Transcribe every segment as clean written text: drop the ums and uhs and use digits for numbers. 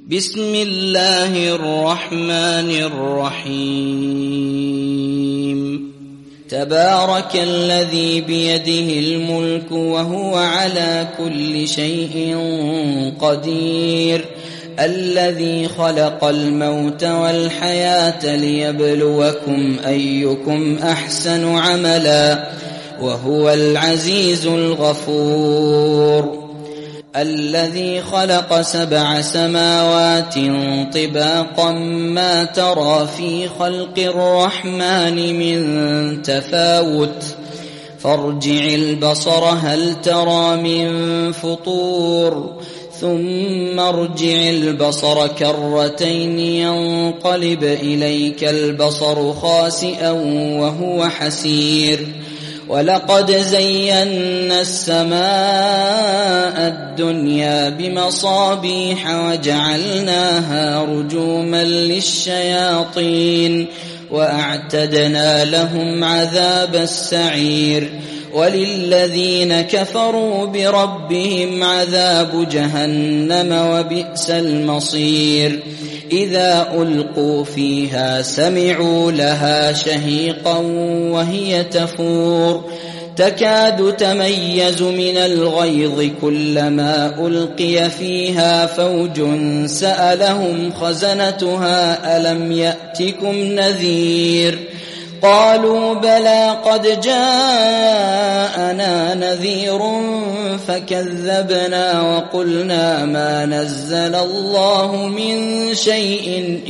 بسم الله الرحمن الرحيم تبارك الذي بيده الملك وهو على كل شيء قدير الذي خلق الموت والحياة ليبلوكم أيكم أحسن عملا وهو العزيز الغفور الذي خلق 7 سماوات طباقا ما ترى في خلق الرحمن من تفاوت فارجع البصر هل ترى من فطور ثم ارجع البصر كرتين ينقلب إليك البصر خاسئا وهو حسير ولقد زينا السماء الدنيا بمصابيح وجعلناها رجوما للشياطين وأعتدنا لهم عذاب السعير وللذين كفروا بربهم عذاب جهنم وبئس المصير إذا ألقوا فيها سمعوا لها شهيقا وهي تفور تكاد تميز من الغيظ كلما ألقي فيها فوج سألهم خزنتها ألم يأتكم نذير قالوا بلى قد جاءنا نذير فكذبنا وقلنا ما نزل الله من شيء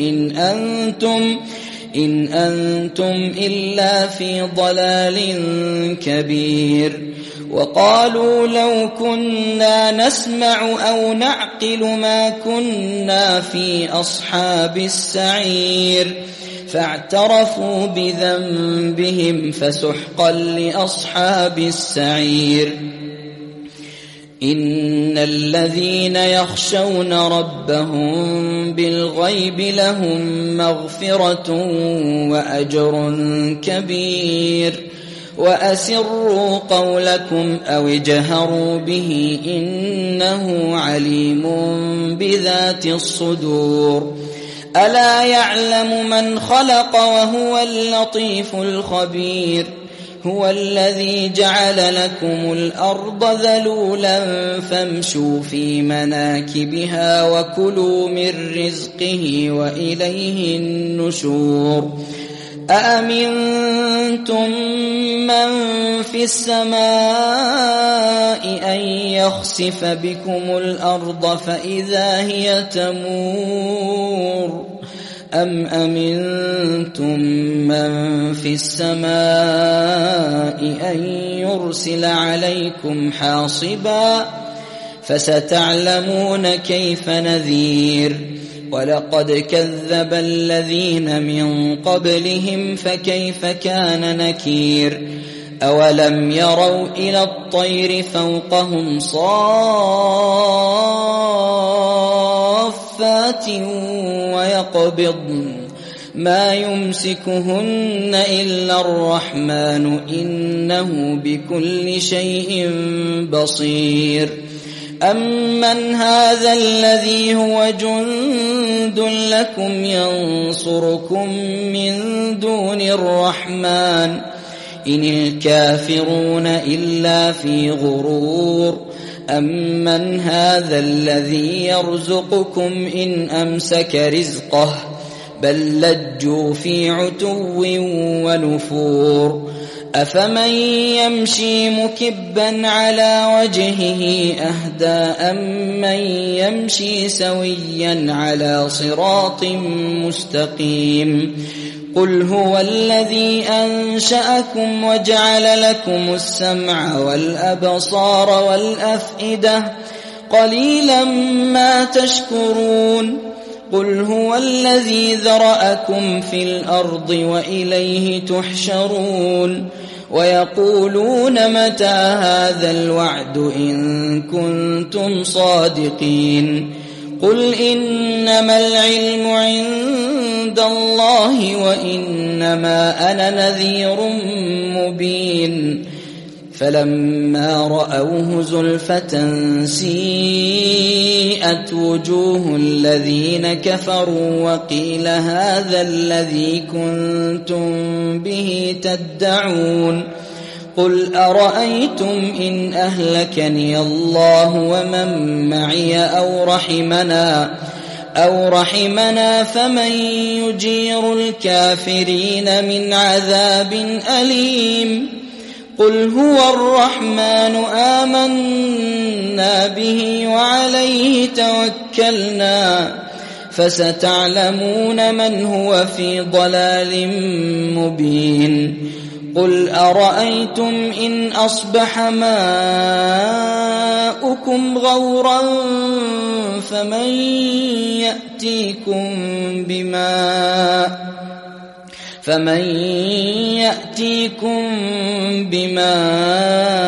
إن أنتم إلا في ضلال كبير وقالوا لو كنا نسمع أو نعقل ما كنا في أصحاب السعير فاعترفوا بذنبهم فسحقا لأصحاب السعير إن الذين يخشون ربهم بالغيب لهم مغفرة وأجر كبير وأسروا قولكم أو اجهروا به إنه عليم بذات الصدور ألا يعلم من خلق وهو اللطيف الخبير هو الذي جعل لكم الأرض ذلولا فامشوا في مناكبها وكلوا من رزقه وإليه النشور أأمنتم من في السماء أن يخسف بكم الأرض فإذا هي تمور أم أمنتم من في السماء أن يرسل عليكم حاصبا فستعلمون كيف نذير ولقد كذب الذين من قبلهم فكيف كان نكير أولم يروا إلى الطير فوقهم صافات ويقبضن ما يمسكهن إلا الرحمن إنه بكل شيء بصير أمن هذا الذي هو جند لكم ينصركم من دون الرحمن إن الكافرون إلا في غرور أمن هذا الذي يرزقكم إن أمسك رزقه بل لجوا في عتو ونفور أفمن يمشي مكبا على وجهه أهدى أمن يمشي سويا على صراط مستقيم قل هو الذي أنشأكم وجعل لكم السمع والأبصار والأفئدة قليلا ما تشكرون قل هو الذي ذرأكم في الأرض وإليه تحشرون ويقولون متى هذا الوعد إن كنتم صادقين قل إنما العلم عند الله وإنما أنا نذير مبين فلما رأوه زلفة سيئت وجوه الذين كفروا وقيل هذا الذي كنتم به تدعون قل أرأيتم إن أهلكني الله ومن معي أو رحمنا فمن يجير الكافرين من عذاب أليم قل هو الرحمن آمنا به وعليه توكلنا فستعلمون من هو في ضلال مبين قل أرأيتم إن أصبح ماؤكم غورا فمن يأتيكم بماء